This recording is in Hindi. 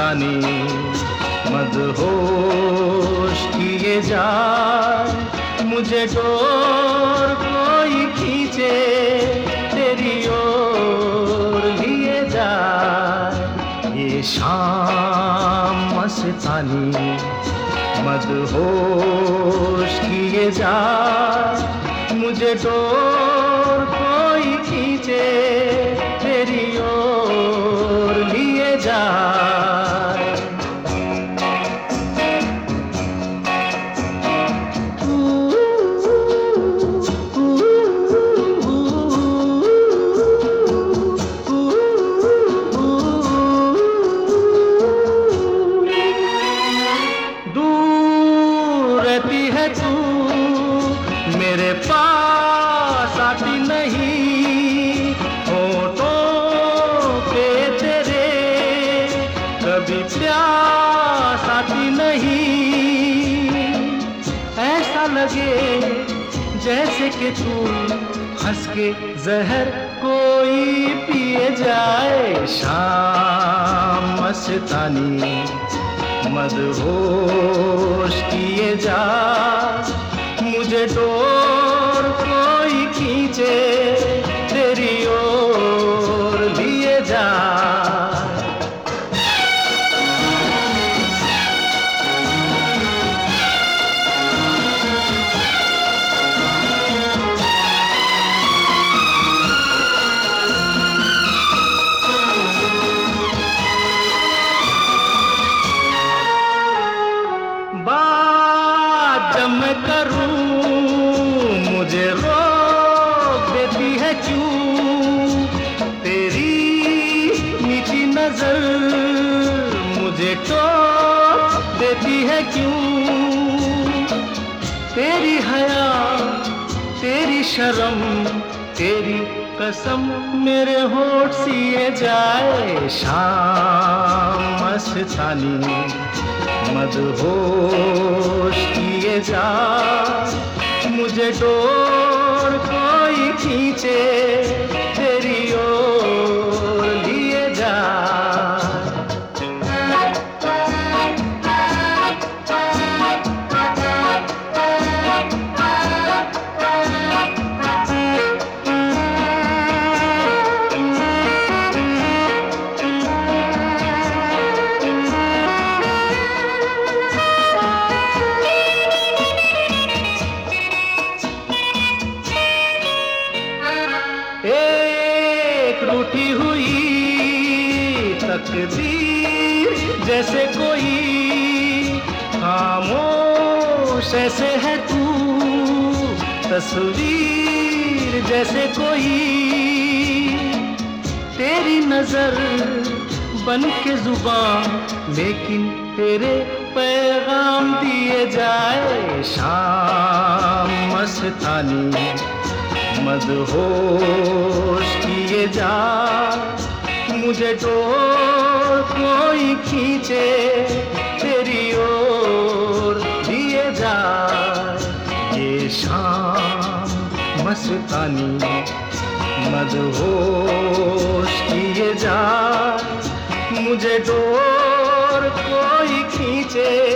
मस्तानी मदहोश किए जाए, मुझे डोर कोई खींचे तेरी ओर लिए जाए। ये शाम मस्तानी मदहोश किए जाए, मुझे डोर कोई खींचे तेरी ओर लिए जाए। दूर रहती है तू, मेरे पास आती नहीं, होठों पे तेरे कभी प्यास आती नहीं। ऐसा लगे जैसे कि तू हंस के जहर कोई पिए जाए। शाम मस्तानी मदहोश किए जा, मुझे डोर कोई खींचे तेरी ओर लिए जा। बात जब मैं करूं मुझे रोक देती है क्यों, तेरी मीठी नजर मुझे टोक देती है क्यों। तेरी हया तेरी शर्म तेरी कसम मेरे होठ सिए जाए। शाम मस्तानी मदहोश किए जा, मुझे डोर कोई खींचे तेरी ओर लिए जा। एक रूठी हुई तकदीर जैसे कोई, खामोश ऐसे है तू तस्वीर जैसे कोई। तेरी नजर बन के जुबान लेकिन तेरे पैगाम दिए जाए। शाम मस्तानी मदहोश किए जा, मुझे डोर कोई खींचे तेरी ओर लिए जा। ये शाम मस्तानी मदहोश किए जा, मुझे डोर कोई खींचे